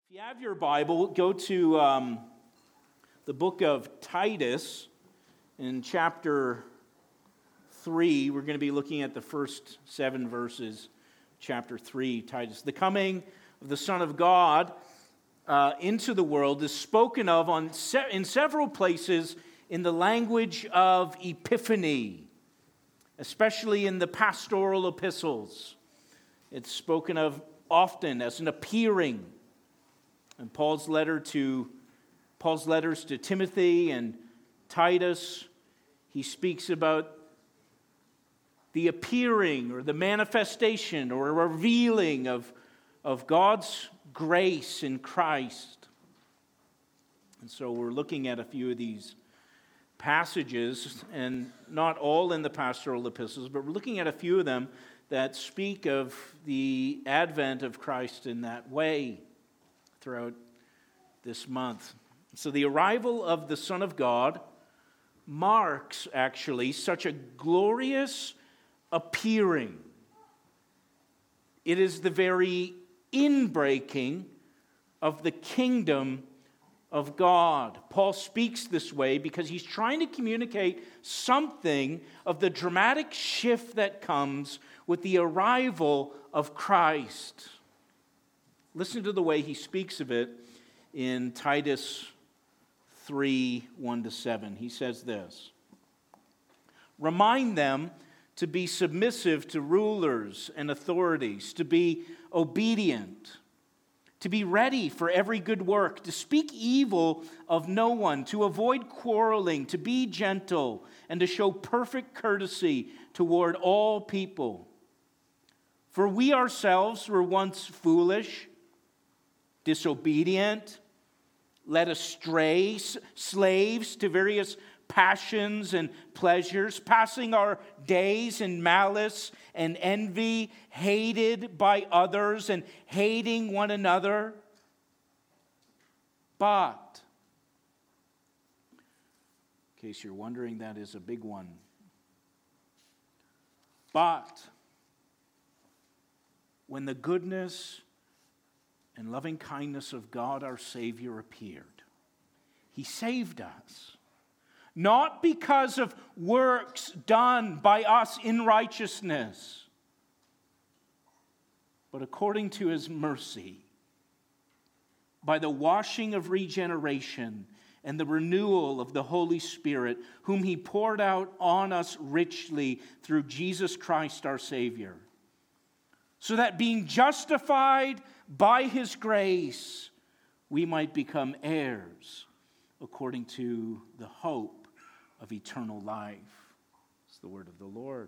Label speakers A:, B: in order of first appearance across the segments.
A: If you have your Bible, go to the book of Titus in chapter 3. We're going to be looking at the first 7 verses, chapter 3, Titus. The coming of the Son of God into the world is spoken of in several places in the language of Epiphany, especially in the pastoral epistles. It's spoken of often as an appearing. And Paul's letters to Timothy and Titus, he speaks about the appearing or the manifestation or a revealing of God's grace in Christ. And so we're looking at a few of these passages, and not all in the pastoral epistles, but we're looking at a few of them that speak of the advent of Christ in that way throughout this month. So the arrival of the Son of God marks actually such a glorious appearing. It is the very inbreaking of the kingdom of God. Paul speaks this way because he's trying to communicate something of the dramatic shift that comes with the arrival of Christ. Listen to the way he speaks of it in Titus 3, 1-7. He says this: "Remind them to be submissive to rulers and authorities, to be obedient, to be ready for every good work, to speak evil of no one, to avoid quarreling, to be gentle, and to show perfect courtesy toward all people. For we ourselves were once foolish, disobedient, led astray, slaves to various passions and pleasures, passing our days in malice and envy, hated by others and hating one another. But," in case you're wondering, that is a big one. "But when the goodness and loving kindness of God our Savior appeared, He saved us, not because of works done by us in righteousness, but according to His mercy, by the washing of regeneration and the renewal of the Holy Spirit, whom He poured out on us richly through Jesus Christ our Savior, so that being justified by His grace, we might become heirs according to the hope of eternal life." It's the word of the Lord.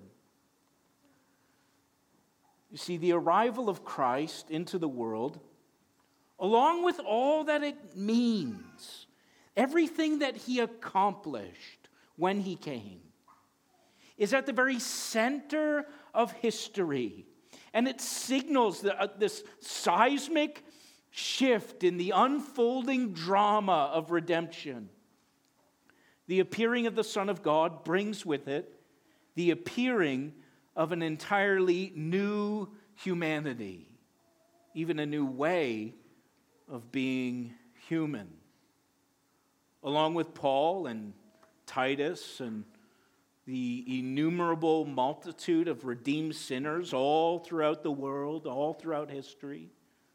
A: You see, the arrival of Christ into the world, along with all that it means, everything that He accomplished when He came, is at the very center of history. And it signals this seismic shift in the unfolding drama of redemption. The appearing of the Son of God brings with it the appearing of an entirely new humanity, even a new way of being human. Along with Paul and Titus and the innumerable multitude of redeemed sinners all throughout the world, all throughout history,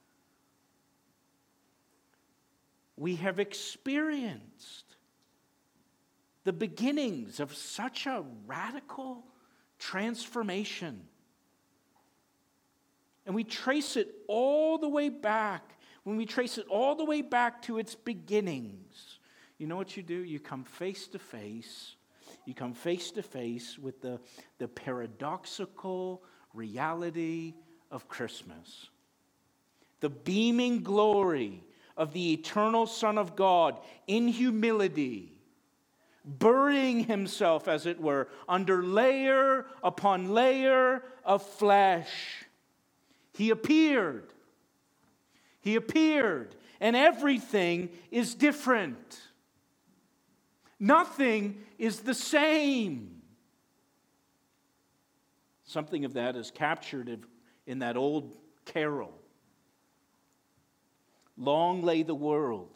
A: we have experienced the beginnings of such a radical transformation. And we trace it all the way back. When we trace it all the way back to its beginnings, you know what you do? You come face to face. You come face to face with the paradoxical reality of Christmas. The beaming glory of the eternal Son of God in humility, burying Himself, as it were, under layer upon layer of flesh. He appeared. He appeared, and everything is different. Nothing is the same. Something of that is captured in that old carol. long lay the world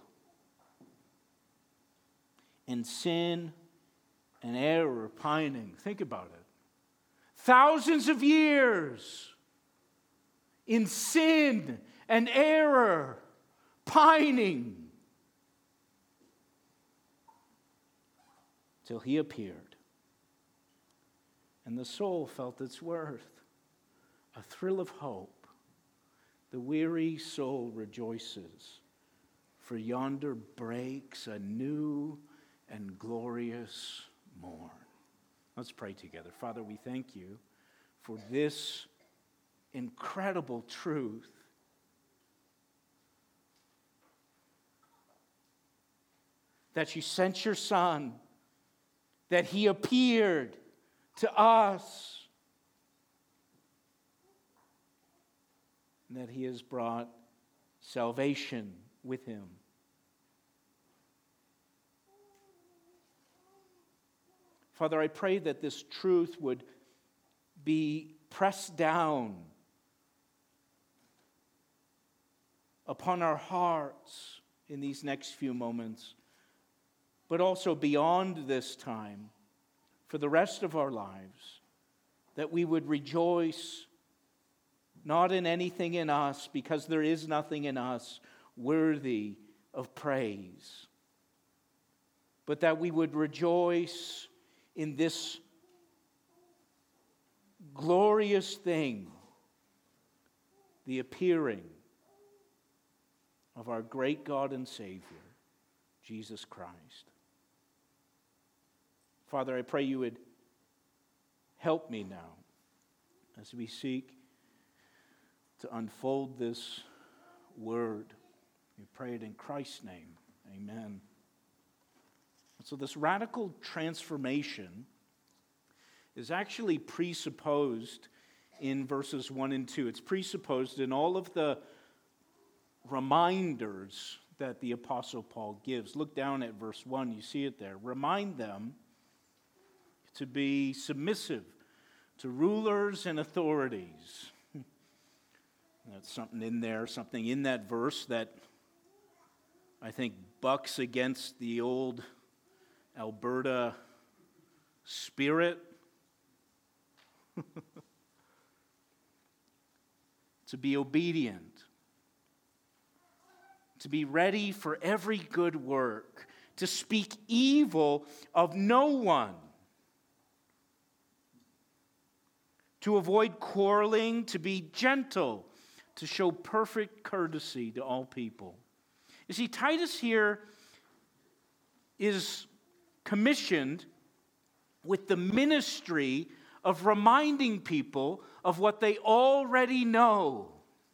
A: in sin and error pining. Think about it. Thousands of years in sin and error pining till he appeared. And the soul felt its worth, a thrill of hope. The weary soul rejoices, for yonder breaks a new and glorious morn. Let's pray together. Father, we thank you for this incredible truth that you sent your Son, that he appeared to us, and that he has brought salvation with him. Father, I pray that this truth would be pressed down upon our hearts in these next few moments, but also beyond this time, for the rest of our lives, that we would rejoice not in anything in us, because there is nothing in us worthy of praise, but that we would rejoice in this glorious thing, the appearing of our great God and Savior, Jesus Christ. Father, I pray you would help me now as we seek to unfold this word. We pray it in Christ's name. Amen. So this radical transformation is actually presupposed in verses 1 and 2. It's presupposed in all of the reminders that the Apostle Paul gives. Look down at verse 1, you see it there. Remind them to be submissive to rulers and authorities. That's something in there, something in that verse that I think bucks against the old Alberta spirit. To be obedient, to be ready for every good work, to speak evil of no one, to avoid quarreling, to be gentle, to show perfect courtesy to all people. You see, Titus here is commissioned with the ministry of reminding people of what they already know.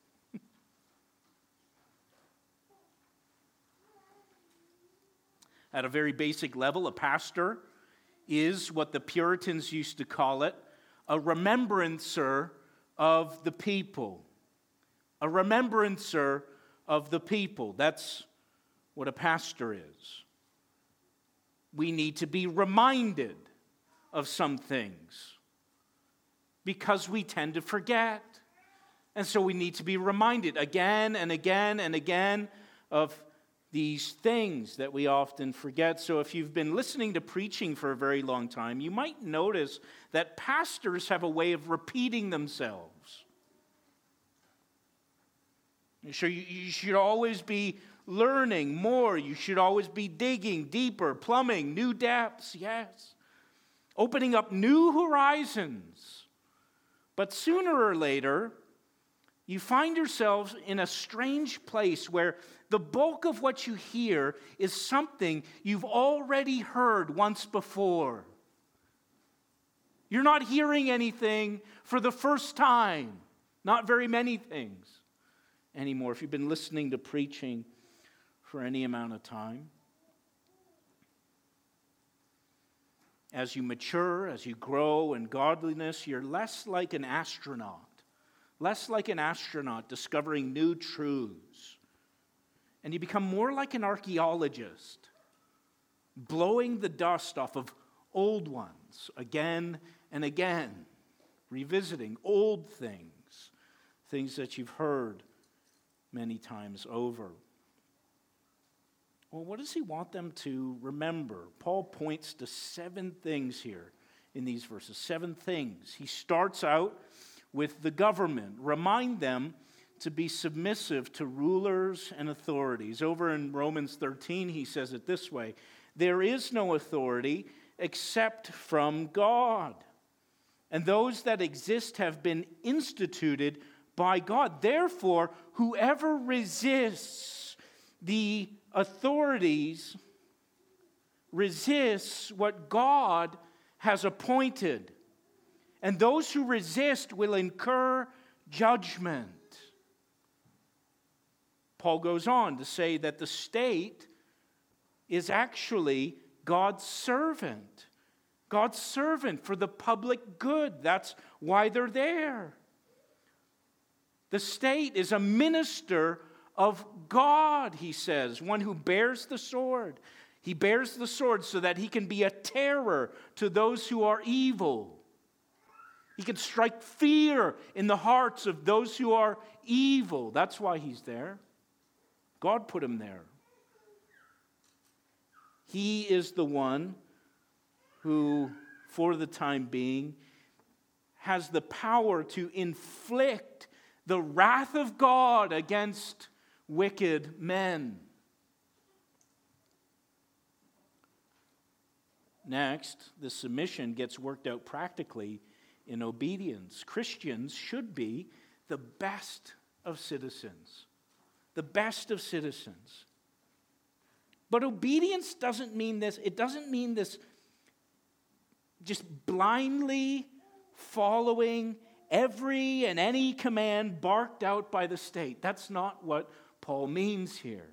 A: At a very basic level, a pastor is what the Puritans used to call it, a remembrancer of the people. A remembrancer of the people. That's what a pastor is. We need to be reminded of some things because we tend to forget. And so we need to be reminded again and again and again of these things that we often forget. So if you've been listening to preaching for a very long time, you might notice that pastors have a way of repeating themselves. So you should always be learning more. You should always be digging deeper, plumbing new depths, yes. Opening up new horizons. But sooner or later, you find yourselves in a strange place where the bulk of what you hear is something you've already heard once before. You're not hearing anything for the first time. Not very many things anymore, if you've been listening to preaching for any amount of time. As you mature, as you grow in godliness, you're less like an astronaut discovering new truths. And you become more like an archaeologist, blowing the dust off of old ones again and again, revisiting old things that you've heard many times over. Well, what does he want them to remember? Paul points to 7 things here in these verses. 7 things. He starts out with the government. Remind them to be submissive to rulers and authorities. Over in Romans 13, he says it this way: there is no authority except from God, and those that exist have been instituted by God. Therefore, whoever resists the authorities resists what God has appointed, and those who resist will incur judgment. Paul goes on to say that the state is actually God's servant for the public good. That's why they're there. The state is a minister of God, he says, one who bears the sword. He bears the sword so that he can be a terror to those who are evil. He can strike fear in the hearts of those who are evil. That's why he's there. God put him there. He is the one who, for the time being, has the power to inflict the wrath of God against wicked men. Next, the submission gets worked out practically in obedience. Christians should be the best of citizens. The best of citizens. But obedience doesn't mean this. It doesn't mean this just blindly following every and any command barked out by the state. That's not what Paul means here.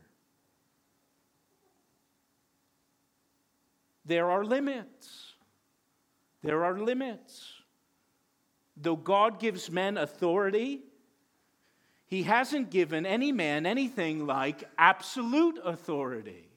A: There are limits. There are limits. Though God gives men authority, he hasn't given any man anything like absolute authority.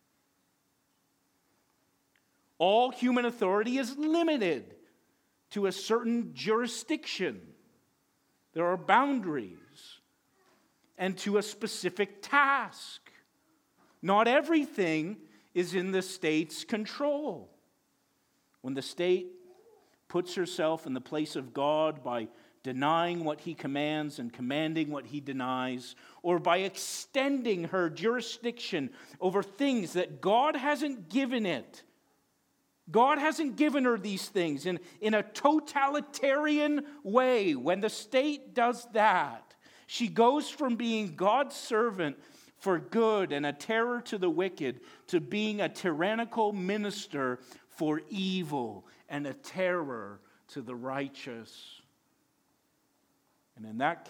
A: All human authority is limited to a certain jurisdiction. There are boundaries, and to a specific task. Not everything is in the state's control. When the state puts herself in the place of God by denying what he commands and commanding what he denies, or by extending her jurisdiction over things that God hasn't given it. God hasn't given her these things in a totalitarian way. When the state does that, she goes from being God's servant for good and a terror to the wicked to being a tyrannical minister for evil and a terror to the righteous. And in that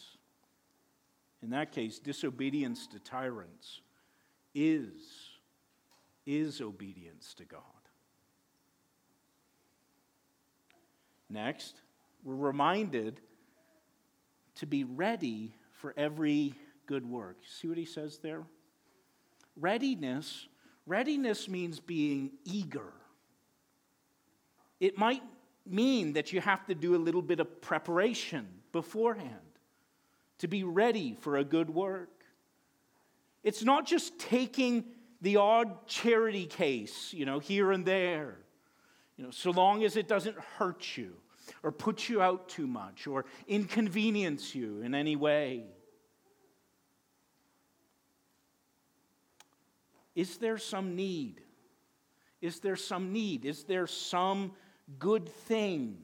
A: case, disobedience to tyrants is obedience to God. Next, we're reminded to be ready for every good work. See what he says there? Readiness means being eager. It might mean that you have to do a little bit of preparation beforehand to be ready for a good work. It's not just taking the odd charity case, here and there, so long as it doesn't hurt you or put you out too much or inconvenience you in any way. Is there some need? Is there some need? Is there some good thing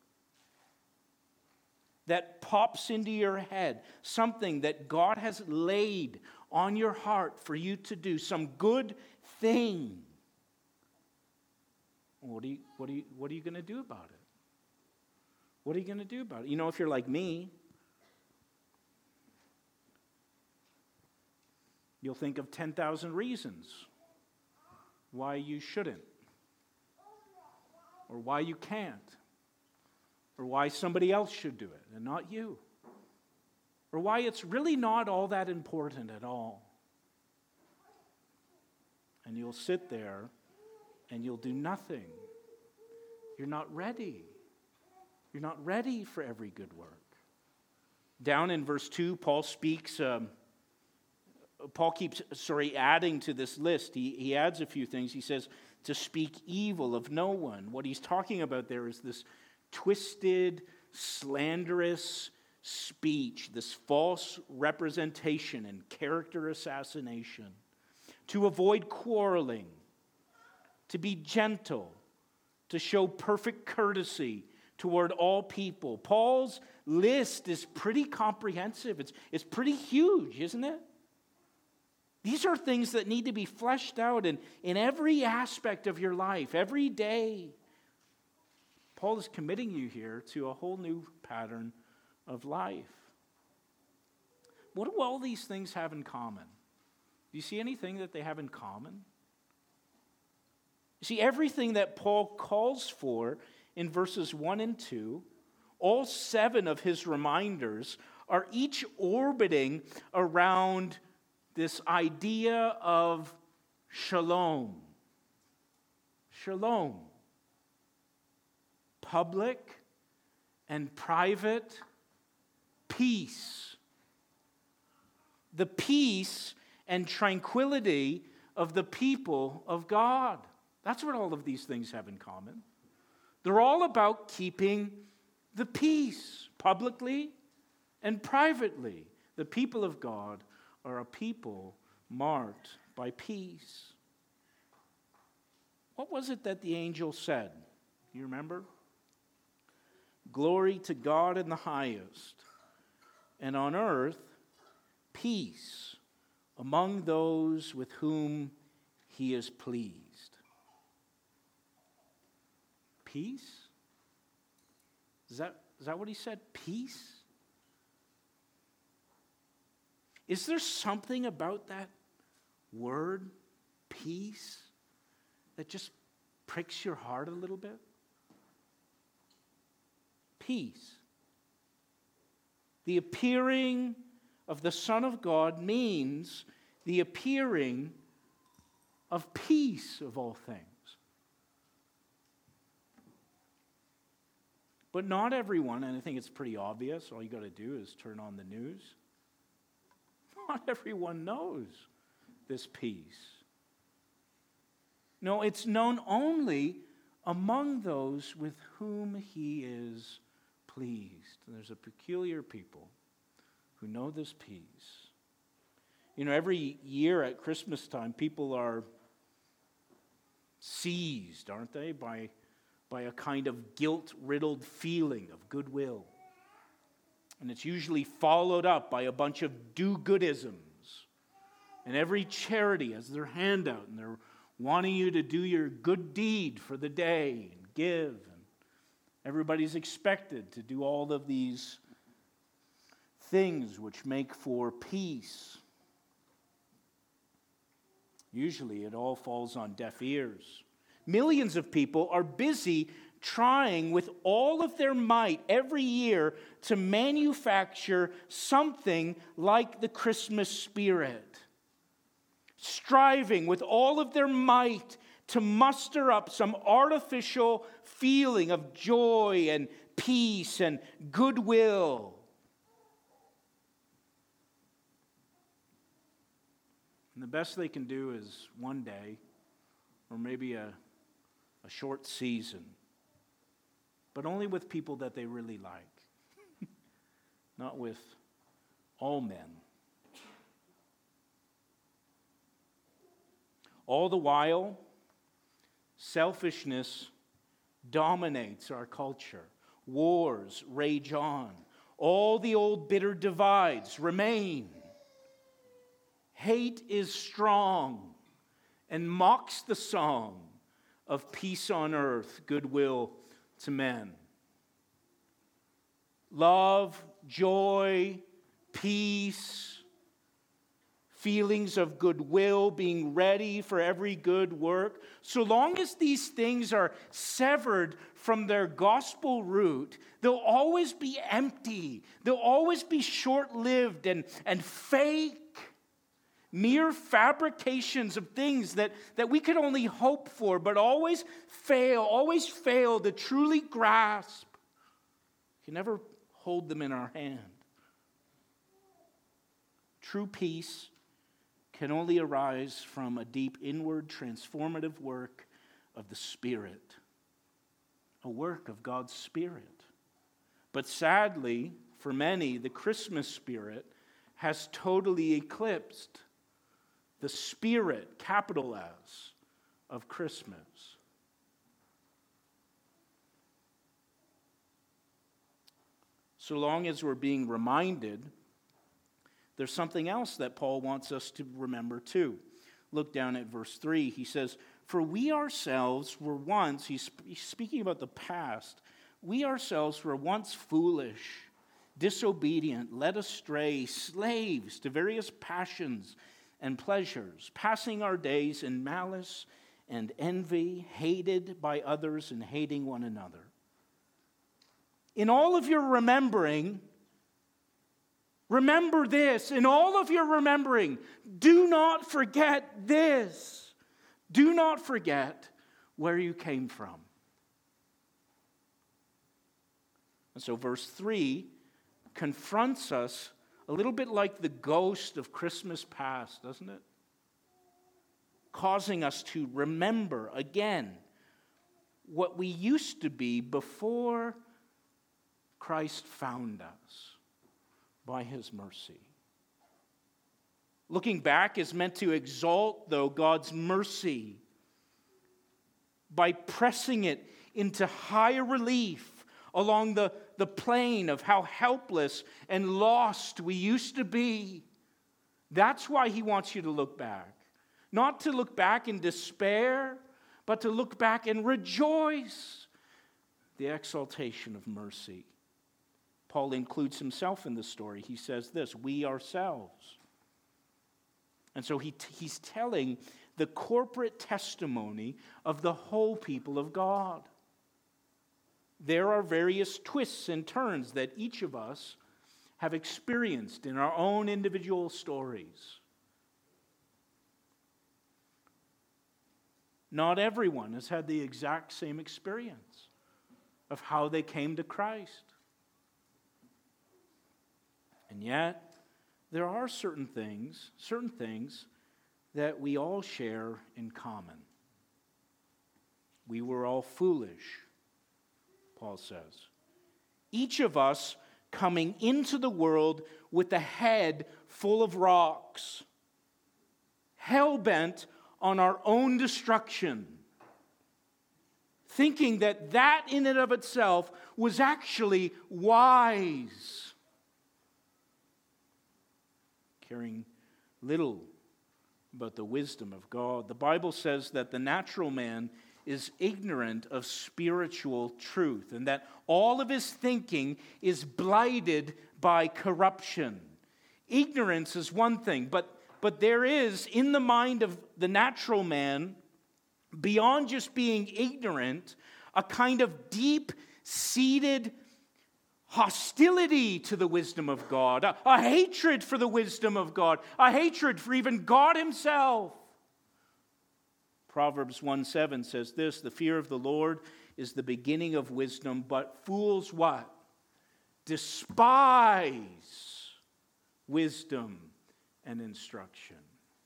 A: that pops into your head? Something that God has laid on your heart for you to do. Some good thing. What are you going to do about it? What are you going to do about it? If you're like me, you'll think of 10,000 reasons why you shouldn't, or why you can't, or why somebody else should do it and not you, or why it's really not all that important at all. And you'll sit there and you'll do nothing. You're not ready. You're not ready for every good work. Down in verse 2, Paul speaks Paul keeps, adding to this list. He adds a few things. He says, to speak evil of no one. What he's talking about there is this twisted, slanderous speech, this false representation and character assassination. To avoid quarreling, to be gentle, to show perfect courtesy toward all people. Paul's list is pretty comprehensive. It's pretty huge, isn't it? These are things that need to be fleshed out in every aspect of your life, every day. Paul is committing you here to a whole new pattern of life. What do all these things have in common? Do you see anything that they have in common? You see, everything that Paul calls for in verses 1 and 2, all 7 of his reminders are each orbiting around this idea of shalom. Shalom. Public and private peace. The peace and tranquility of the people of God. That's what all of these things have in common. They're all about keeping the peace, publicly and privately. The people of God are a people marked by peace. What was it that the angel said? Do you remember? Glory to God in the highest, and on earth, peace among those with whom he is pleased. Peace? Is that what he said? Peace? Is there something about that word, peace, that just pricks your heart a little bit? Peace. The appearing of the Son of God means the appearing of peace of all things. But not everyone, and I think it's pretty obvious, all you got to do is turn on the news. Not everyone knows this peace. No, it's known only among those with whom he is pleased. And there's a peculiar people who know this peace. You know, every year at Christmas time, people are seized, aren't they, by a kind of guilt-riddled feeling of goodwill. And it's usually followed up by a bunch of do-goodisms. And every charity has their hand out, and they're wanting you to do your good deed for the day and give. And everybody's expected to do all of these things which make for peace. Usually it all falls on deaf ears. Millions of people are busy trying with all of their might every year to manufacture something like the Christmas spirit. Striving with all of their might to muster up some artificial feeling of joy and peace and goodwill. And the best they can do is one day, or maybe a short season, but only with people that they really like, not with all men. All the while, selfishness dominates our culture. Wars rage on. All the old bitter divides remain. Hate is strong and mocks the song of peace on earth, goodwill to men. Love, joy, peace, feelings of goodwill, being ready for every good work. So long as these things are severed from their gospel root, they'll always be empty. They'll always be short-lived and fake. Mere fabrications of things that we could only hope for, but always fail to truly grasp. We can never hold them in our hand. True peace can only arise from a deep inward transformative work of the Spirit, a work of God's Spirit. But sadly, for many, the Christmas spirit has totally eclipsed the spirit, capital S, of Christmas. So long as we're being reminded, there's something else that Paul wants us to remember too. Look down at verse 3. He says, "For we ourselves were once," he's speaking about the past, "we ourselves were once foolish, disobedient, led astray, slaves to various passions and pleasures, passing our days in malice and envy, hated by others and hating one another." In all of your remembering, remember this. In all of your remembering, do not forget this. Do not forget where you came from. And so verse 3 confronts us a little bit like the ghost of Christmas past, doesn't it? Causing us to remember again what we used to be before Christ found us by his mercy. Looking back is meant to exalt, though, God's mercy by pressing it into higher relief along the plane of how helpless and lost we used to be. That's why he wants you to look back. Not to look back in despair, but to look back and rejoice. The exaltation of mercy. Paul includes himself in the story. He says this, "we ourselves." And so he's telling the corporate testimony of the whole people of God. There are various twists and turns that each of us have experienced in our own individual stories. Not everyone has had the exact same experience of how they came to Christ. And yet, there are certain things that we all share in common. We were all foolish, Paul says. Each of us coming into the world with a head full of rocks, hell-bent on our own destruction, thinking that in and of itself was actually wise, caring little about the wisdom of God. The Bible says that the natural man is ignorant of spiritual truth and that all of his thinking is blighted by corruption. Ignorance is one thing, but there is in the mind of the natural man, beyond just being ignorant, a kind of deep-seated hostility to the wisdom of God, a hatred for the wisdom of God, a hatred for even God himself. Proverbs 1:7 says this, "The fear of the Lord is the beginning of wisdom, but fools" what? "Despise wisdom and instruction."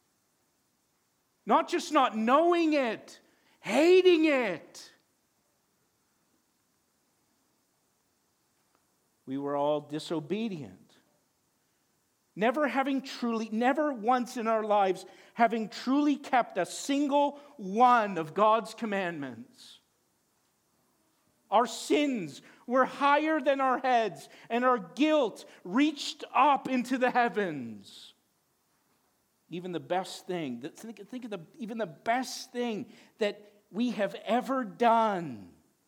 A: Not just not knowing it, hating it. We were all disobedient. Never once in our lives having truly kept a single one of God's commandments. Our sins were higher than our heads, and our guilt reached up into the heavens. Even the best thing, even the best thing that we have ever done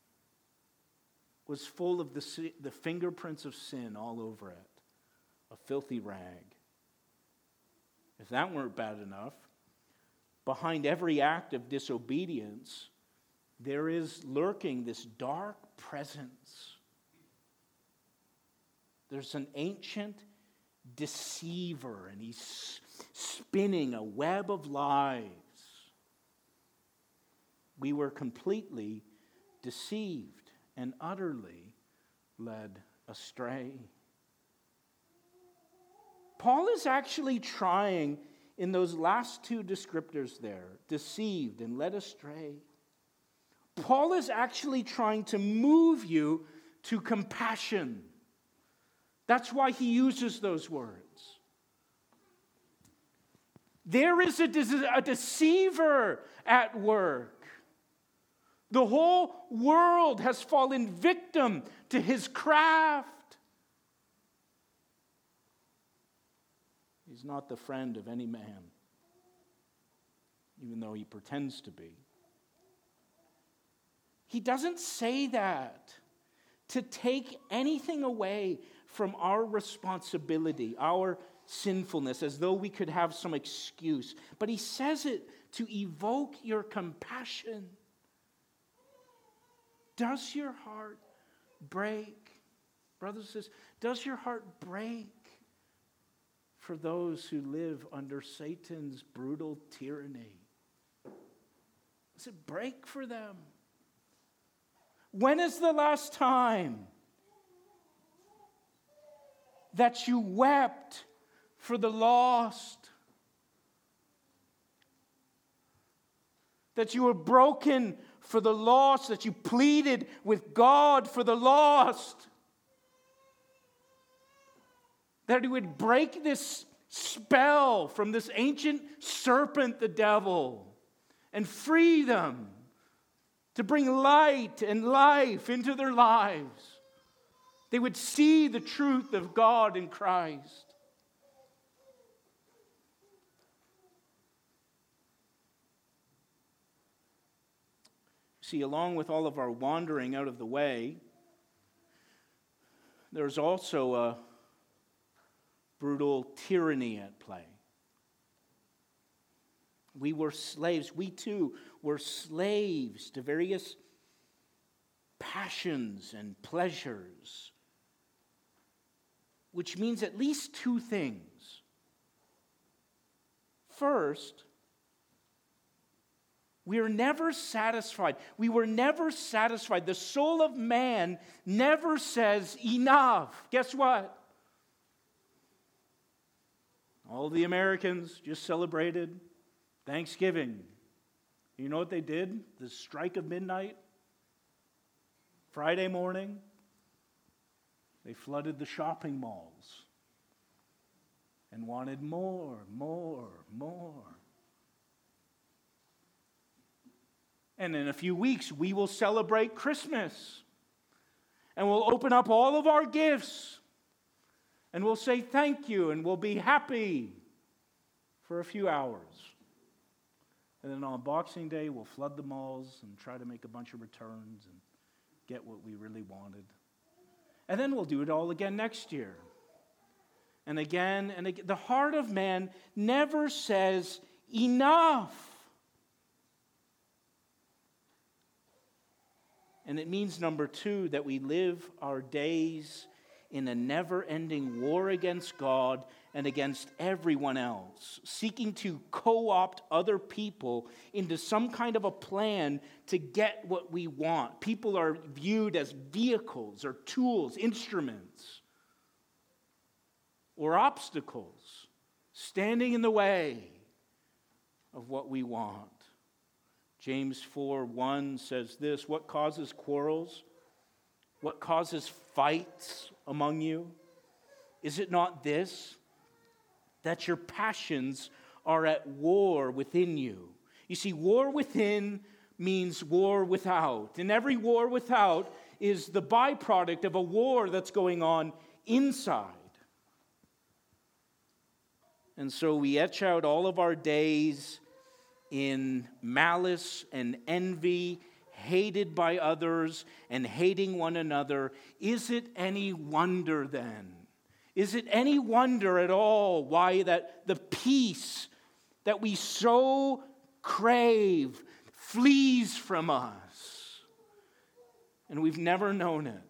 A: was full of the fingerprints of sin all over it, a filthy rag. If that weren't bad enough, behind every act of disobedience, there is lurking this dark presence. There's an ancient deceiver, and he's spinning a web of lies. We were completely deceived and utterly led astray. Paul is actually trying in those last two descriptors there, deceived and led astray, Paul is actually trying to move you to compassion. That's why he uses those words. There is a deceiver at work. The whole world has fallen victim to his craft. He's not the friend of any man, even though he pretends to be. He doesn't say that to take anything away from our responsibility, our sinfulness, as though we could have some excuse. But he says it to evoke your compassion. Does your heart break? Brothers and sisters, does your heart break for those who live under Satan's brutal tyranny? Does it break for them? When is the last time that you wept for the lost? That you were broken for the lost? That you pleaded with God for the lost? That he would break this spell from this ancient serpent, the devil, and free them to bring light and life into their lives. They would see the truth of God in Christ. See, along with all of our wandering out of the way, there's also a brutal tyranny at play. We were slaves. We too were slaves to various passions and pleasures, which means at least two things. First, we are never satisfied. We were never satisfied. The soul of man never says enough. Guess what? All the Americans just celebrated Thanksgiving. You know what they did? The strike of midnight, Friday morning, they flooded the shopping malls and wanted more. And in a few weeks, we will celebrate Christmas. And we'll open up all of our gifts. And we'll say thank you, and we'll be happy for a few hours. And then on Boxing Day, we'll flood the malls and try to make a bunch of returns and get what we really wanted. And then we'll do it all again next year. And again and again. The heart of man never says enough. And it means, number two, that we live our days in a never-ending war against God and against everyone else, seeking to co-opt other people into some kind of a plan to get what we want. People are viewed as vehicles or tools, instruments, or obstacles, standing in the way of what we want. James 4:1 says this: what causes quarrels? What causes fights among you? Is it not this, that your passions are at war within you? You see, war within means war without. And every war without is the byproduct of a war that's going on inside. And so we etch out all of our days in malice and envy, hated by others and hating one another. Is it any wonder then? Is it any wonder at all why that the peace that we so crave flees from us and we've never known it?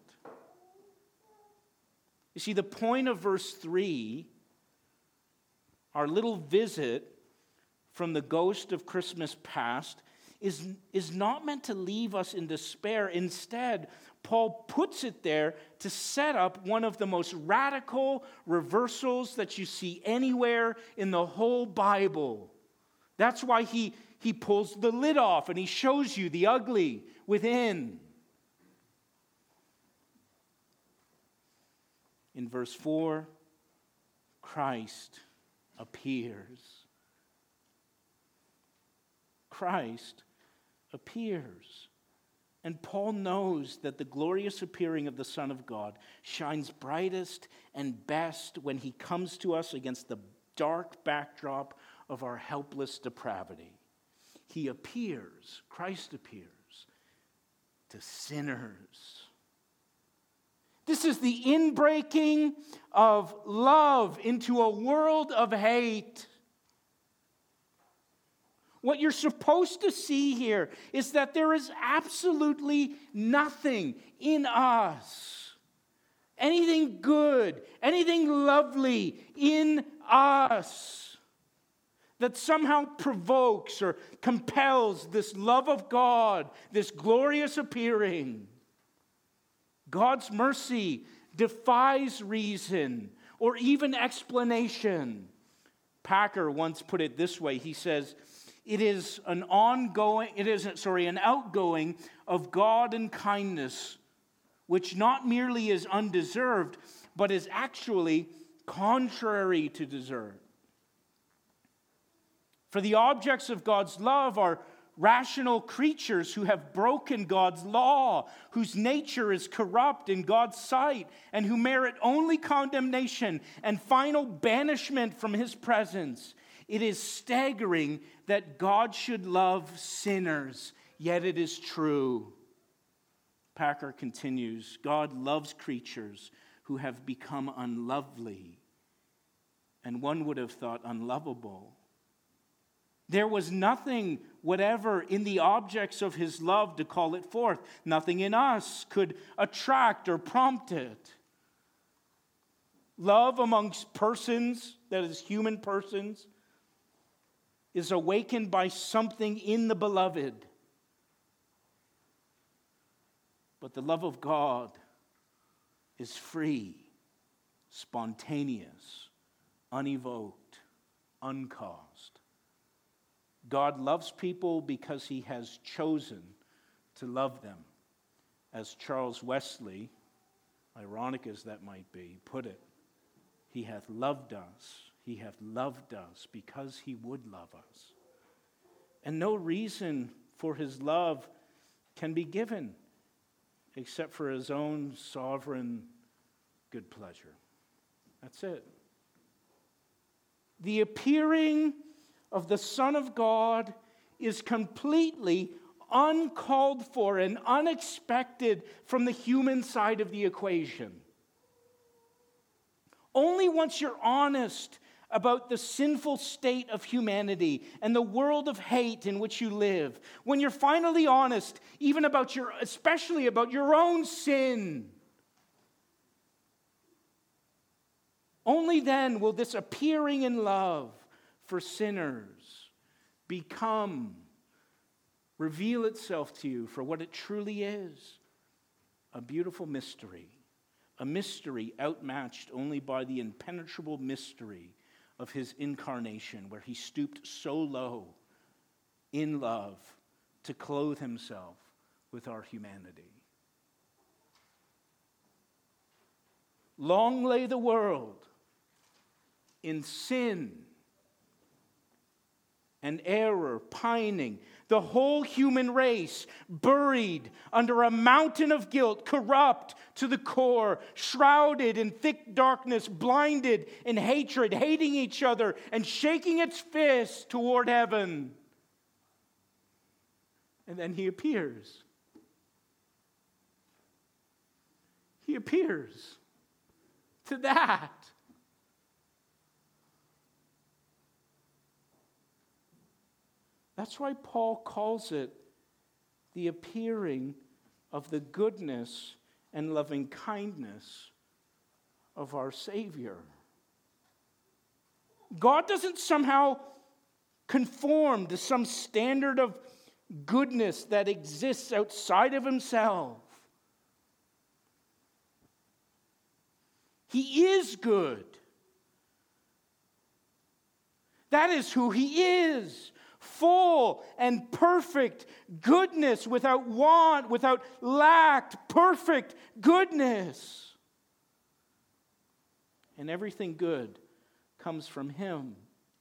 A: You see, the point of verse 3, our little visit from the ghost of Christmas past, is not meant to leave us in despair. Instead, Paul puts it there to set up one of the most radical reversals that you see anywhere in the whole Bible. That's why he pulls the lid off and he shows you the ugly within. In verse 4, Christ appears. Christ appears. And Paul knows that the glorious appearing of the Son of God shines brightest and best when he comes to us against the dark backdrop of our helpless depravity. He appears, Christ appears, to sinners. This is the inbreaking of love into a world of hate. What you're supposed to see here is that there is absolutely nothing in us, anything good, anything lovely in us that somehow provokes or compels this love of God, this glorious appearing. God's mercy defies reason or even explanation. Packer once put it this way. He says, it is an outgoing of God and kindness, which not merely is undeserved, but is actually contrary to deserve. For the objects of God's love are rational creatures who have broken God's law, whose nature is corrupt in God's sight, and who merit only condemnation and final banishment from His presence. It is staggering that God should love sinners, yet it is true. Packer continues, God loves creatures who have become unlovely, and one would have thought unlovable. There was nothing whatever in the objects of His love to call it forth. Nothing in us could attract or prompt it. Love amongst persons, that is human persons, is awakened by something in the beloved. But the love of God is free, spontaneous, unevoked, uncaused. God loves people because He has chosen to love them. As Charles Wesley, ironic as that might be, put it, He hath loved us. He hath loved us because He would love us. And no reason for His love can be given except for His own sovereign good pleasure. That's it. The appearing of the Son of God is completely uncalled for and unexpected from the human side of the equation. Only once you're honest about the sinful state of humanity and the world of hate in which you live, when you're finally honest, even especially about your own sin, only then will this appearing in love for sinners reveal itself to you for what it truly is, a beautiful mystery, a mystery outmatched only by the impenetrable mystery of His incarnation, where He stooped so low in love to clothe Himself with our humanity. Long lay the world in sin and error, pining, the whole human race buried under a mountain of guilt, corrupt to the core, shrouded in thick darkness, blinded in hatred, hating each other and shaking its fist toward heaven. And then He appears. He appears to that. That's why Paul calls it the appearing of the goodness and loving kindness of our Savior. God doesn't somehow conform to some standard of goodness that exists outside of himself. He is good. That is who he is. Full and perfect goodness, without want, without lack, perfect goodness. And everything good comes from him.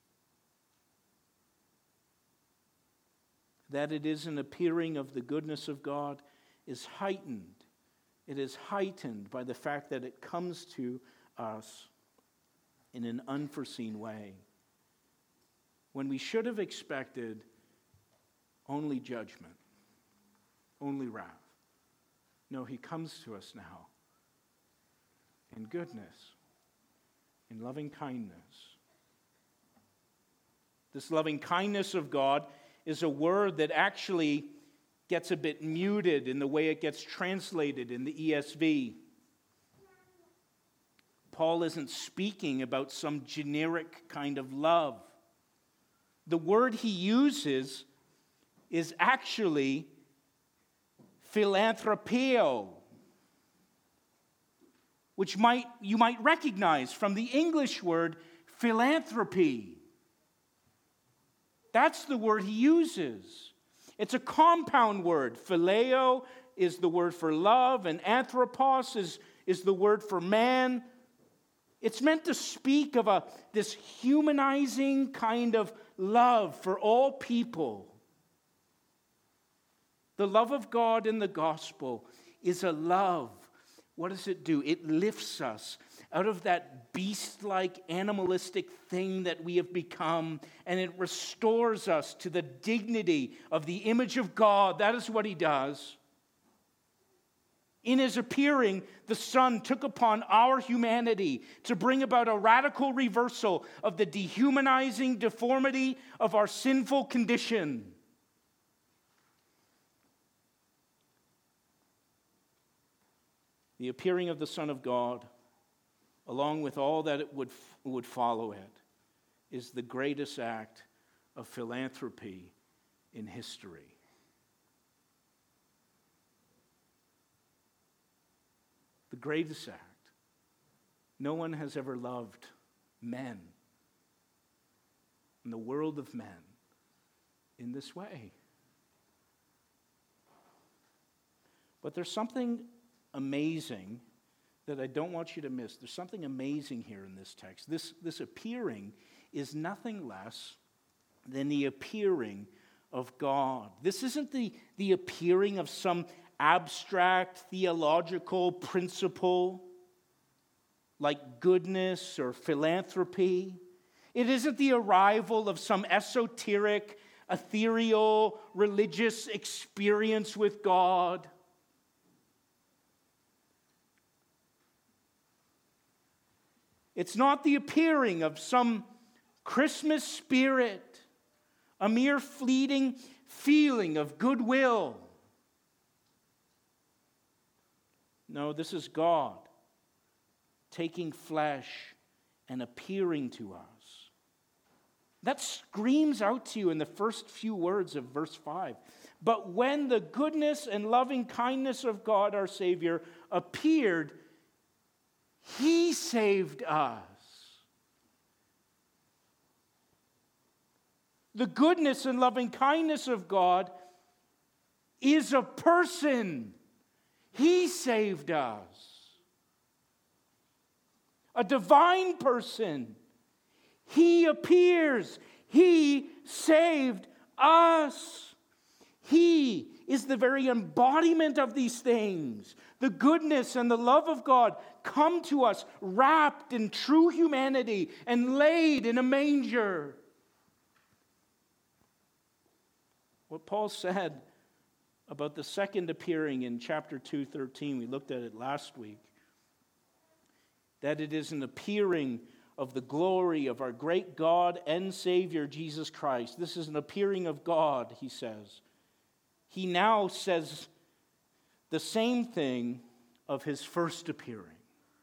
A: That it is an appearing of the goodness of God is heightened. It is heightened by the fact that it comes to us in an unforeseen way, when we should have expected only judgment, only wrath. No, he comes to us now in goodness, in loving kindness. This loving kindness of God is a word that actually gets a bit muted in the way it gets translated in the ESV. Paul isn't speaking about some generic kind of love. The word he uses is actually philanthropeo, which you might recognize from the English word philanthropy. That's the word he uses. It's a compound word. Phileo is the word for love, and anthropos is the word for man. It's meant to speak of this humanizing kind of love for all people. The love of God in the gospel is a love. What does it do? It lifts us out of that beast-like, animalistic thing that we have become, and it restores us to the dignity of the image of God. That is what he does. In his appearing, the Son took upon our humanity to bring about a radical reversal of the dehumanizing deformity of our sinful condition. The appearing of the Son of God, along with all that it would follow it, is the greatest act of philanthropy in history. The greatest act. No one has ever loved men in the world of men in this way. But there's something amazing that I don't want you to miss. There's something amazing here in this text. This appearing is nothing less than the appearing of God. This isn't the appearing of some abstract theological principle like goodness or philanthropy. It isn't the arrival of some esoteric, ethereal, religious experience with God. It's not the appearing of some Christmas spirit, a mere fleeting feeling of goodwill. No, this is God taking flesh and appearing to us. That screams out to you in the first few words of verse 5. But when the goodness and loving kindness of God our Savior appeared, he saved us. The goodness and loving kindness of God is a person. He saved us. A divine person. He appears. He saved us. He is the very embodiment of these things. The goodness and the love of God come to us wrapped in true humanity and laid in a manger. What Paul said about the second appearing in chapter 2:13, we looked at it last week, that it is an appearing of the glory of our great God and Savior, Jesus Christ. This is an appearing of God, he says. He now says the same thing of his first appearing.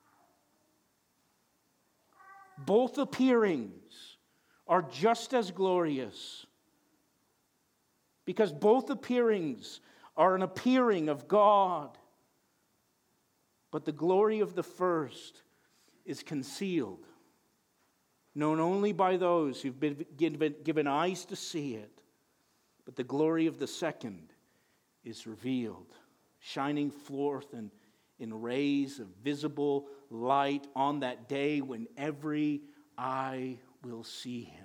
A: Both appearings are just as glorious. because both appearings are an appearing of God. But the glory of the first is concealed, known only by those who've been given eyes to see it. But the glory of the second is revealed, shining forth in rays of visible light on that day when every eye will see him.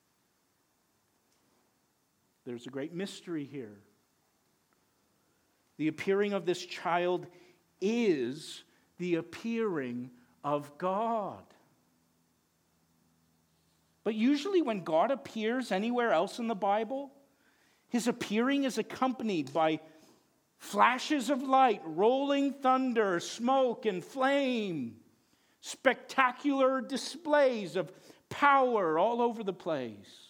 A: There's a great mystery here. The appearing of this child is the appearing of God. But usually when God appears anywhere else in the Bible, his appearing is accompanied by flashes of light, rolling thunder, smoke, and flame, spectacular displays of power all over the place.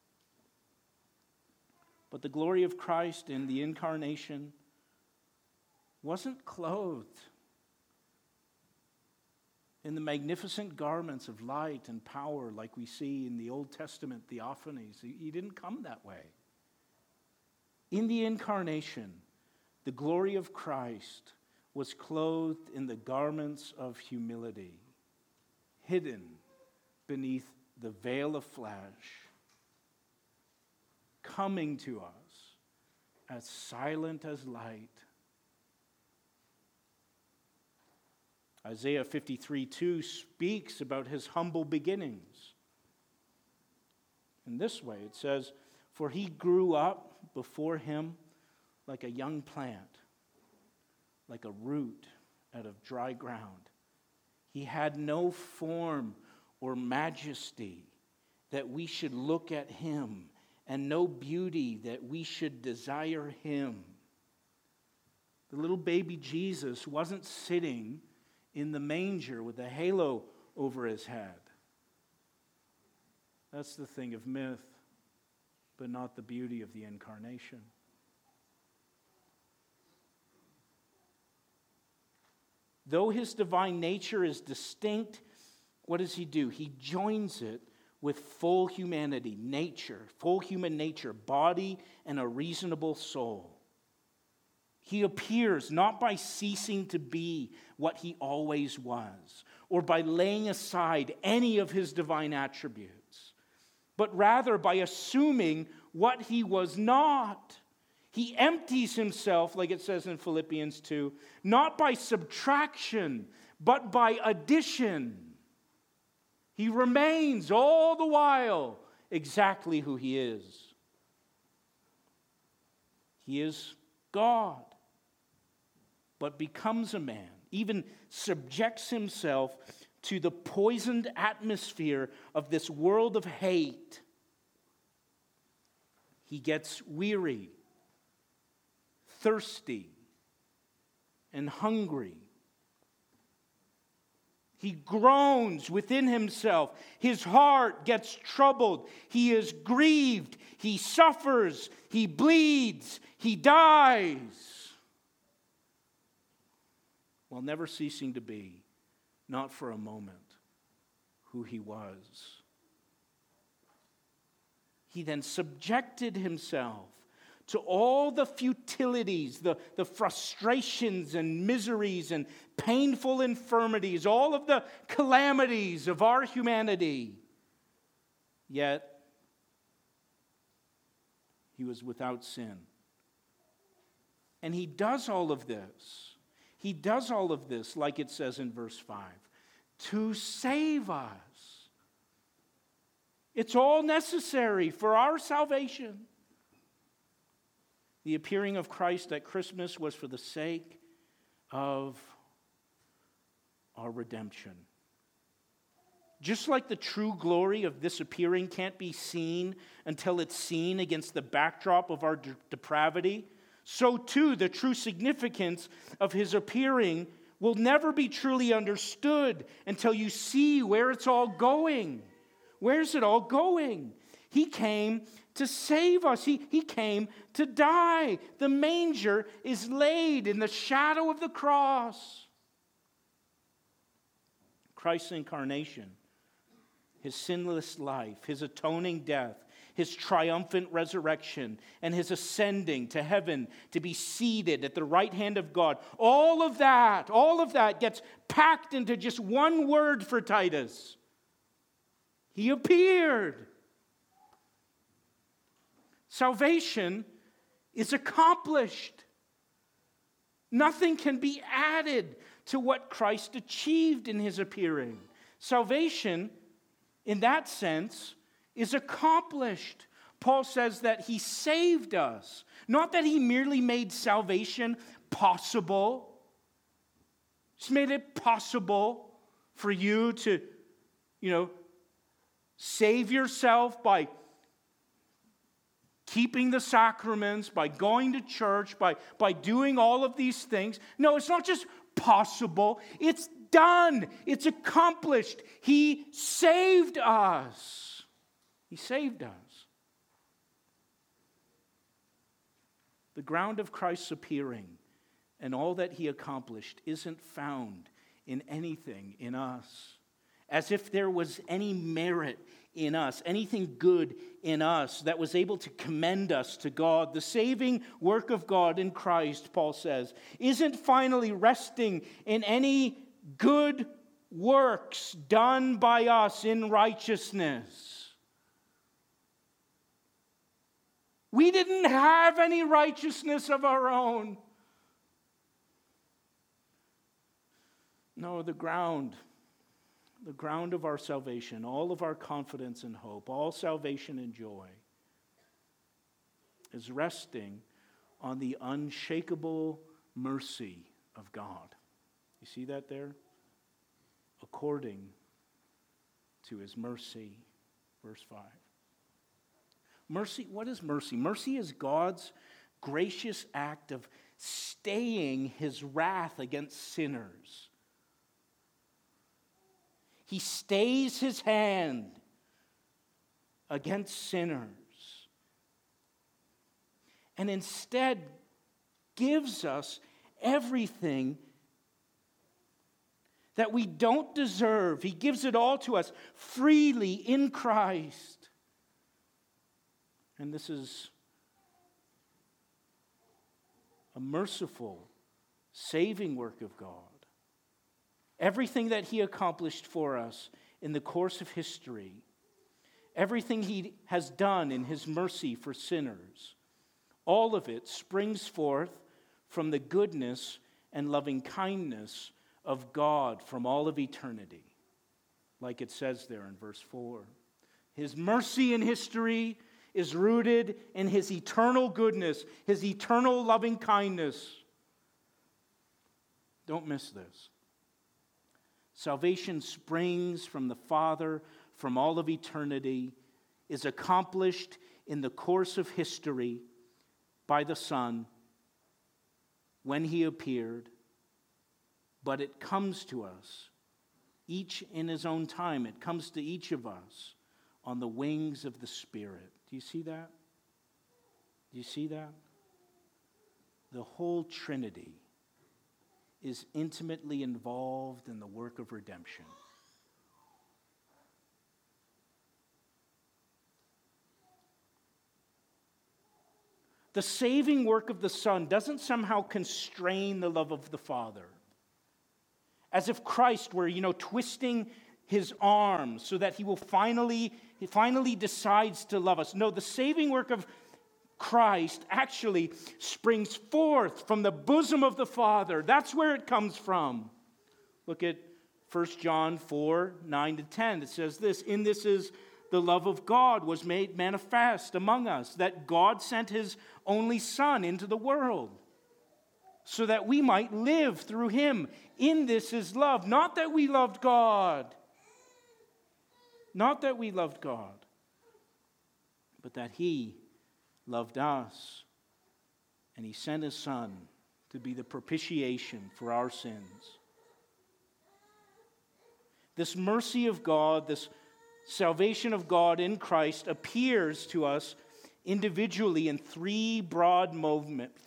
A: But the glory of Christ in the incarnation wasn't clothed in the magnificent garments of light and power like we see in the Old Testament theophanies. He didn't come that way. In the incarnation, the glory of Christ was clothed in the garments of humility, hidden beneath the veil of flesh, coming to us as silent as light. Isaiah 53:2 speaks about his humble beginnings. In this way, it says, "For he grew up before him like a young plant, like a root out of dry ground. He had no form or majesty that we should look at him, and no beauty that we should desire him." The little baby Jesus wasn't sitting in the manger with a halo over his head. That's the thing of myth, but not the beauty of the incarnation. Though his divine nature is distinct, what does he do? He joins it with full humanity, nature, full human nature, body and a reasonable soul. He appears not by ceasing to be what he always was, or by laying aside any of his divine attributes, but rather by assuming what he was not. He empties himself, like it says in Philippians 2, not by subtraction, but by addition. He remains all the while exactly who he is. He is God, but becomes a man, even subjects himself to the poisoned atmosphere of this world of hate. He gets weary, thirsty, and hungry. He groans within himself. His heart gets troubled. He is grieved. He suffers. He bleeds. He dies. While never ceasing to be, not for a moment, who he was. He then subjected himself to all the futilities, the frustrations and miseries and painful infirmities, all of the calamities of our humanity. Yet, he was without sin. And he does all of this. He does all of this, like it says in verse 5, to save us. It's all necessary for our salvation. The appearing of Christ at Christmas was for the sake of our redemption. Just like the true glory of this appearing can't be seen until it's seen against the backdrop of our depravity, so too the true significance of his appearing will never be truly understood until you see where it's all going. Where's it all going? He came to save us. He came to die. The manger is laid in the shadow of the cross. Christ's incarnation, his sinless life, his atoning death, his triumphant resurrection, and his ascending to heaven to be seated at the right hand of God. All of that gets packed into just one word for Titus. He appeared. Salvation is accomplished. Nothing can be added to what Christ achieved in his appearing. Salvation, in that sense, is accomplished. Paul says that he saved us. Not that he merely made salvation possible. He's made it possible for you to, save yourself by keeping the sacraments, by going to church, by doing all of these things. No, it's not just possible. It's done. It's accomplished. He saved us. He saved us. The ground of Christ's appearing and all that he accomplished isn't found in anything in us. As if there was any merit in us, anything good in us that was able to commend us to God. The saving work of God in Christ, Paul says, isn't finally resting in any good works done by us in righteousness. We didn't have any righteousness of our own. No, the ground of our salvation, all of our confidence and hope, all salvation and joy is resting on the unshakable mercy of God. You see that there? According to his mercy. Verse 5. Mercy, what is mercy? Mercy is God's gracious act of staying his wrath against sinners. He stays his hand against sinners and instead gives us everything that we don't deserve. He gives it all to us freely in Christ. And this is a merciful, saving work of God. Everything that he accomplished for us in the course of history, everything he has done in his mercy for sinners, all of it springs forth from the goodness and loving kindness of God from all of eternity, like it says there in verse 4. His mercy in history is rooted in his eternal goodness, his eternal loving kindness. Don't miss this. Salvation springs from the Father from all of eternity, is accomplished in the course of history by the Son when he appeared, but it comes to us, each in his own time. It comes to each of us on the wings of the Spirit. Do you see that? Do you see that? The whole Trinity is intimately involved in the work of redemption. The saving work of the Son doesn't somehow constrain the love of the Father. As if Christ were, twisting his arms so that he finally decides to love us. No, the saving work of Christ actually springs forth from the bosom of the Father. That's where it comes from. Look at 1 John 4, 9-10. It says this, "In this is the love of God was made manifest among us, that God sent his only Son into the world, so that we might live through him. In this is love, not that we loved God, but that he loved us, and he sent his Son to be the propitiation for our sins." This mercy of God, this salvation of God in Christ appears to us individually in three broad movements,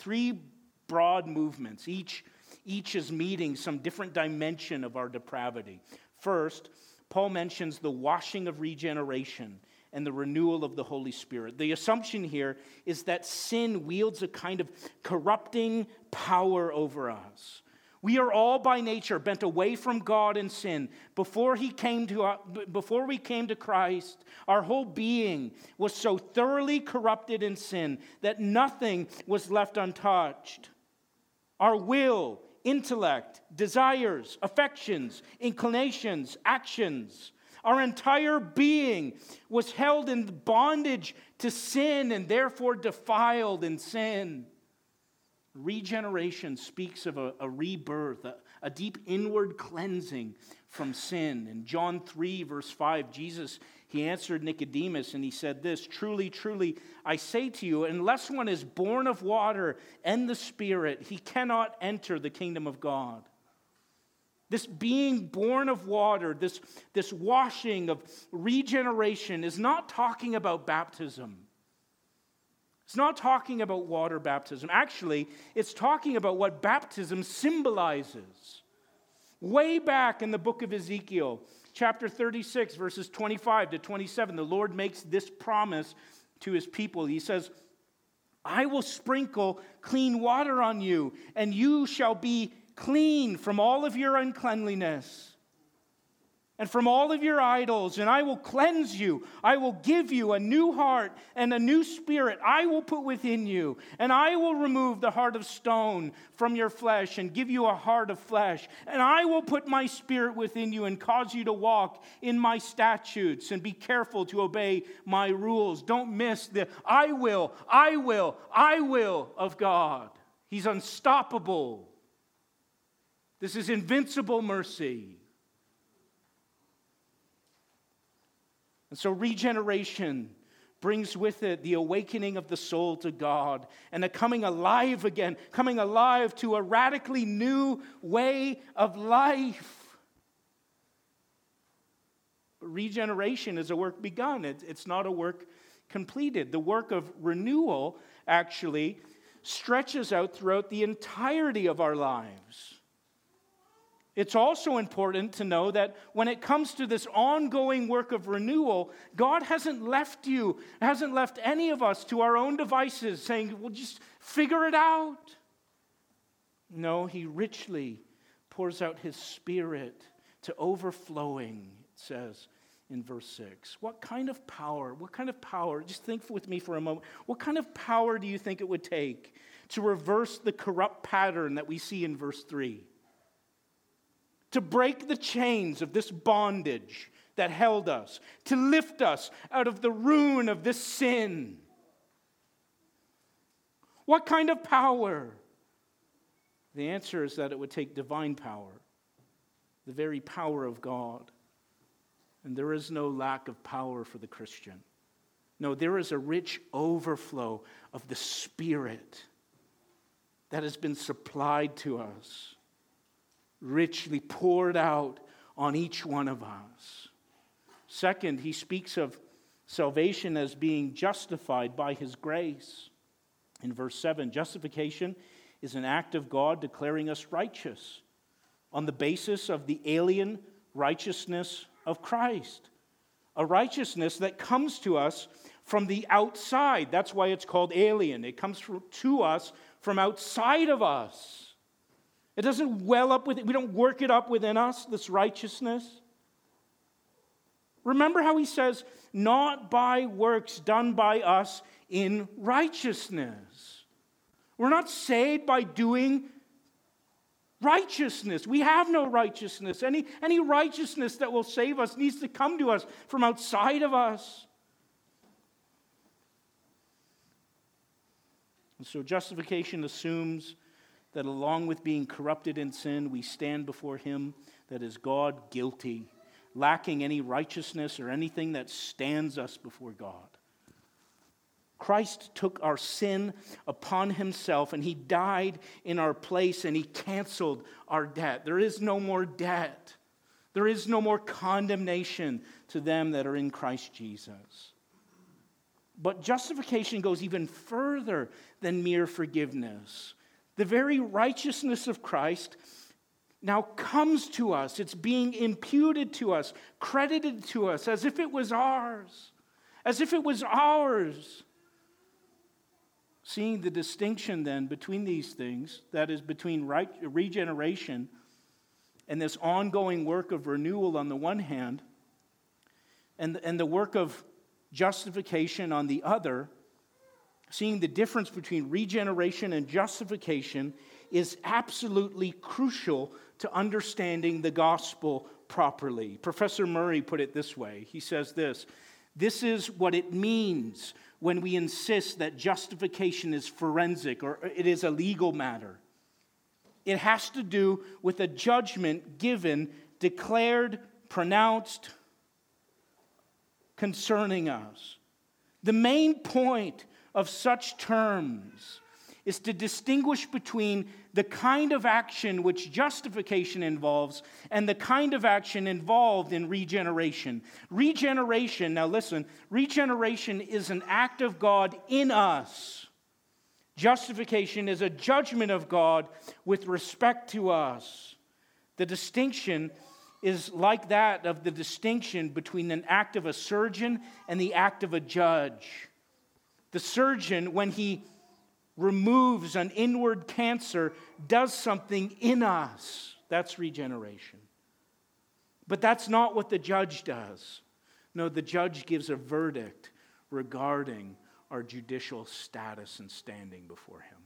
A: each is meeting some different dimension of our depravity. First, Paul mentions the washing of regeneration and the renewal of the Holy Spirit. The assumption here is that sin wields a kind of corrupting power over us. We are all by nature bent away from God in sin. Before we came to Christ, our whole being was so thoroughly corrupted in sin that nothing was left untouched. Our will, intellect, desires, affections, inclinations, actions, our entire being was held in bondage to sin and therefore defiled in sin. Regeneration speaks of a rebirth, a deep inward cleansing from sin. In John 3, verse 5, Jesus, he answered Nicodemus and he said this, "Truly, truly, I say to you, unless one is born of water and the Spirit, he cannot enter the kingdom of God." This being born of water, this washing of regeneration is not talking about baptism. It's not talking about water baptism. Actually, it's talking about what baptism symbolizes. Way back in the book of Ezekiel, chapter 36, verses 25 to 27, the Lord makes this promise to his people. He says, "I will sprinkle clean water on you, and you shall be clean from all of your uncleanliness and from all of your idols, and I will cleanse you. I will give you a new heart and a new spirit I will put within you, and I will remove the heart of stone from your flesh and give you a heart of flesh, and I will put my spirit within you and cause you to walk in my statutes and be careful to obey my rules." Don't miss the I will of God. He's unstoppable. This is invincible mercy. And so regeneration brings with it the awakening of the soul to God and a coming alive again, coming alive to a radically new way of life. Regeneration is a work begun. It's not a work completed. The work of renewal actually stretches out throughout the entirety of our lives. It's also important to know that when it comes to this ongoing work of renewal, God hasn't left any of us to our own devices saying, "Well, just figure it out." No, he richly pours out his Spirit to overflowing, it says in verse 6. What kind of power, just think with me for a moment, what kind of power do you think it would take to reverse the corrupt pattern that we see in verse 3? To break the chains of this bondage that held us, to lift us out of the ruin of this sin. What kind of power? The answer is that it would take divine power, the very power of God. And there is no lack of power for the Christian. No, there is a rich overflow of the Spirit that has been supplied to us, richly poured out on each one of us. Second, he speaks of salvation as being justified by his grace. In verse 7, justification is an act of God declaring us righteous on the basis of the alien righteousness of Christ. A righteousness that comes to us from the outside. That's why it's called alien. It comes to us from outside of us. It doesn't well up we don't work it up within us, this righteousness. Remember how he says, not by works done by us in righteousness. We're not saved by doing righteousness. We have no righteousness. Any righteousness that will save us needs to come to us from outside of us. And so justification assumes that along with being corrupted in sin, we stand before him, that is God, guilty, lacking any righteousness or anything that stands us before God. Christ took our sin upon himself, and he died in our place, and he canceled our debt. There is no more debt. There is no more condemnation to them that are in Christ Jesus. But justification goes even further than mere forgiveness. The very righteousness of Christ now comes to us. It's being imputed to us, credited to us as if it was ours, as if it was ours. Seeing the distinction then between these things, that is between regeneration and this ongoing work of renewal on the one hand, and the work of justification on the other, seeing the difference between regeneration and justification is absolutely crucial to understanding the gospel properly. Professor Murray put it this way. He says this is what it means when we insist that justification is forensic or it is a legal matter. It has to do with a judgment given, declared, pronounced concerning us. The main point of such terms is to distinguish between the kind of action which justification involves and the kind of action involved in regeneration. Regeneration, now listen, regeneration is an act of God in us. Justification is a judgment of God with respect to us. The distinction is like that of the distinction between an act of a surgeon and the act of a judge. The surgeon, when he removes an inward cancer, does something in us. That's regeneration. But that's not what the judge does. No, the judge gives a verdict regarding our judicial status and standing before him.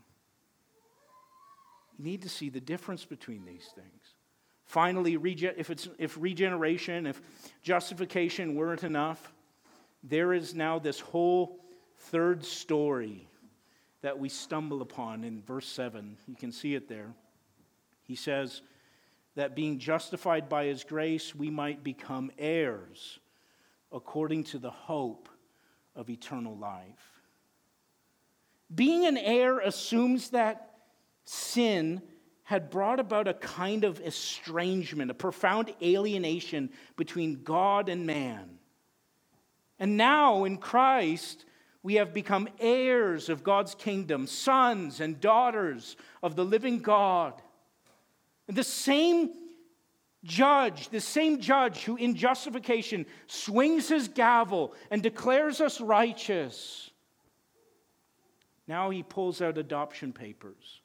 A: You need to see the difference between these things. Finally, if regeneration, if justification weren't enough, there is now this whole third story that we stumble upon in verse 7. You can see it there. He says that being justified by his grace, we might become heirs according to the hope of eternal life. Being an heir assumes that sin had brought about a kind of estrangement, a profound alienation between God and man. And now in Christ, we have become heirs of God's kingdom, sons and daughters of the living God. And the same judge who in justification swings his gavel and declares us righteous, now he pulls out adoption papers.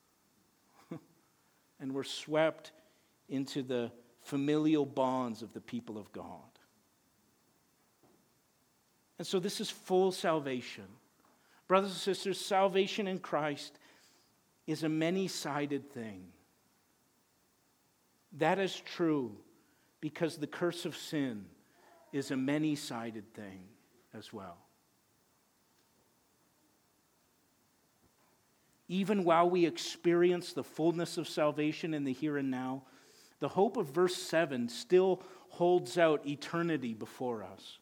A: And we're swept into the familial bonds of the people of God. And so this is full salvation. Brothers and sisters, salvation in Christ is a many-sided thing. That is true because the curse of sin is a many-sided thing as well. Even while we experience the fullness of salvation in the here and now, the hope of verse 7 still holds out eternity before us.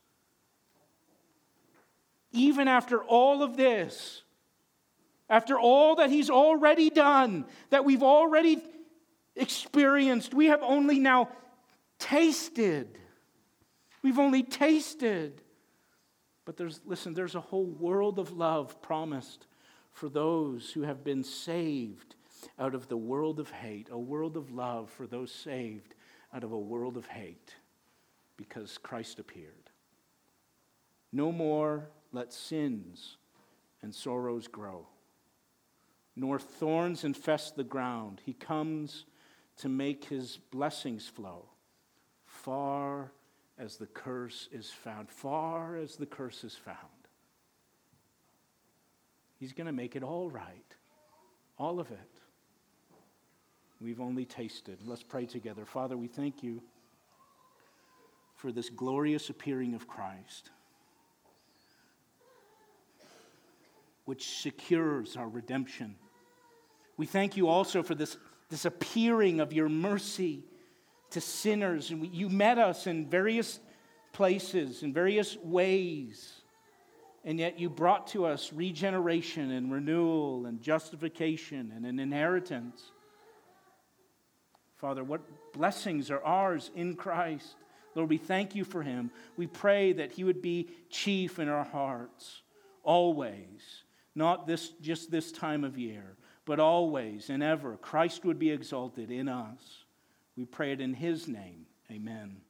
A: Even after all of this, after all that he's already done, that we've already experienced, we have only now tasted. We've only tasted. But there's a whole world of love promised for those who have been saved out of the world of hate, a world of love for those saved out of a world of hate, because Christ appeared. No more let sins and sorrows grow, nor thorns infest the ground. He comes to make his blessings flow, far as the curse is found. Far as the curse is found. He's going to make it all right. All of it. We've only tasted. Let's pray together. Father, we thank you for this glorious appearing of Christ, which secures our redemption. We thank you also for this appearing of your mercy to sinners. And you met us in various places, in various ways. And yet you brought to us regeneration and renewal and justification and an inheritance. Father, what blessings are ours in Christ. Lord, we thank you for him. We pray that he would be chief in our hearts, always. Not just this time of year, but always and ever. Christ would be exalted in us. We pray it in his name. Amen.